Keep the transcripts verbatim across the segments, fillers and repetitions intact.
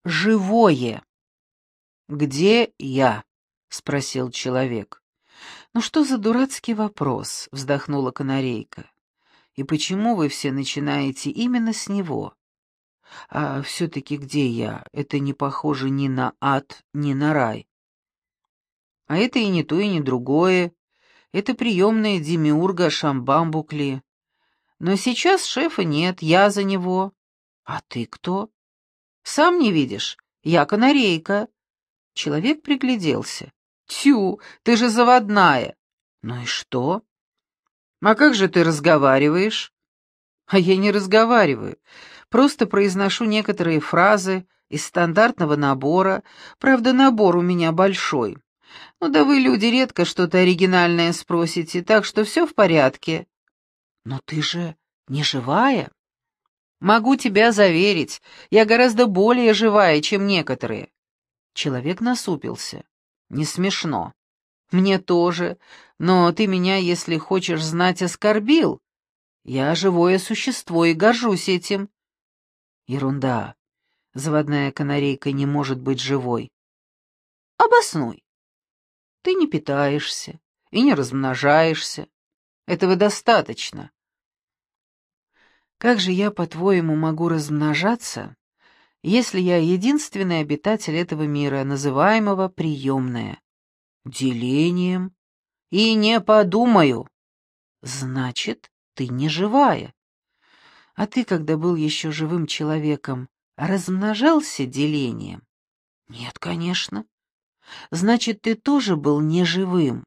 живое?» «Где я?» — спросил человек. «Ну что за дурацкий вопрос?» — вздохнула канарейка. «И почему вы все начинаете именно с него? А все-таки где я? Это не похоже ни на ад, ни на рай. А это и не то, и не другое. Это приемная демиурга Шамбамбукли. Но сейчас шефа нет, я за него. А ты кто? Сам не видишь? Я канарейка». Человек пригляделся. «Тю, ты же заводная». «Ну и что?» «А как же ты разговариваешь?» «А я не разговариваю, просто произношу некоторые фразы из стандартного набора, правда, набор у меня большой. Ну да вы, люди, редко что-то оригинальное спросите, так что все в порядке». «Но ты же не живая?» «Могу тебя заверить, я гораздо более живая, чем некоторые». Человек насупился. «Не смешно». «Мне тоже, но ты меня, если хочешь знать, оскорбил. Я живое существо и горжусь этим». «Ерунда. Заводная канарейка не может быть живой». «Обоснуй». «Ты не питаешься и не размножаешься. Этого достаточно». «Как же я, по-твоему, могу размножаться, если я единственный обитатель этого мира, называемого приемная?» «Делением». «И не подумаю». «Значит, ты не живая. А ты, когда был еще живым человеком, размножался делением?» «Нет, конечно». «Значит, ты тоже был неживым».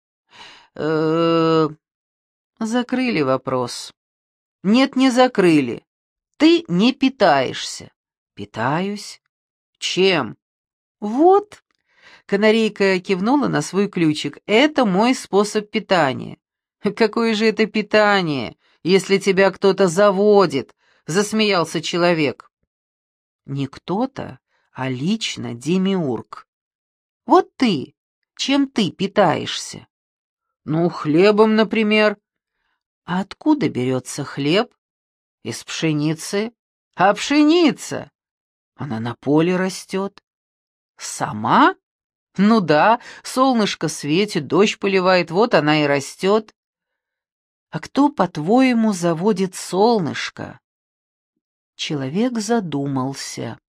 э Закрыли вопрос. «Нет, не закрыли. Ты не питаешься». «Питаюсь». «Чем?» «Вот». Канарейка кивнула на свой ключик. «Это мой способ питания». «Какое же это питание, если тебя кто-то заводит?» — засмеялся человек. «Не кто-то, а лично демиург. Вот ты, чем ты питаешься?» «Ну, хлебом, например». «А откуда берется хлеб?» «Из пшеницы». «А пшеница?» «Она на поле растет». «Сама?» «Ну да, солнышко светит, дождь поливает, вот она и растет». «А кто, по-твоему, заводит солнышко?» Человек задумался.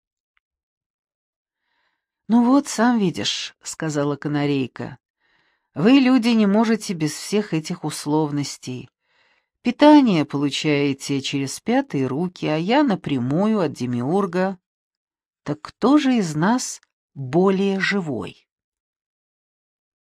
«Ну вот, сам видишь», — сказала канарейка, — «вы, люди, не можете без всех этих условностей. Питание получаете через пятые руки, а я напрямую от демиурга. Так кто же из нас более живой?»